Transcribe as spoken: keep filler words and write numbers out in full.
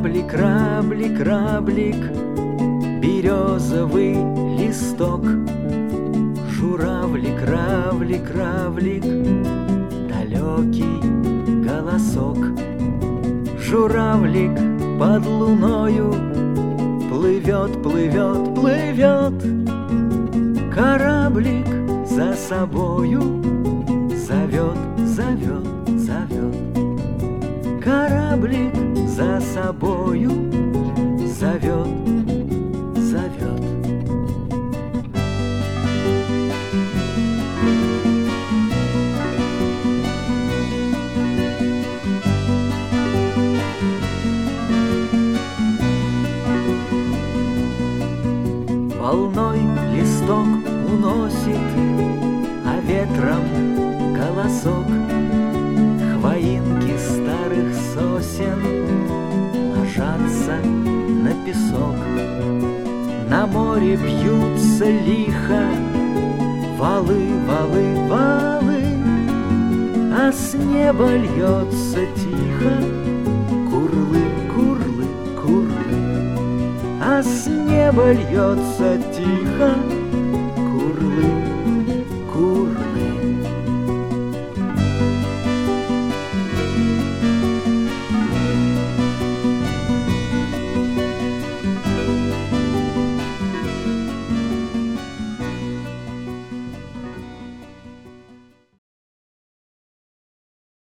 Краблик, краблик, краблик, березовый листок. Журавлик, равлик, равлик, далекий голосок. Журавлик под луною плывет, плывет, плывет. Кораблик за собою зовет, зовет, зовет. Кораблик за собою зовет, зовет. Волной листок уносит, а ветром колосок. Хвоинки старых сосен ложатся на песок. На море бьются лихо валы, валы, валы, а с неба льется тихо курлы, курлы, курлы. А с неба льется тихо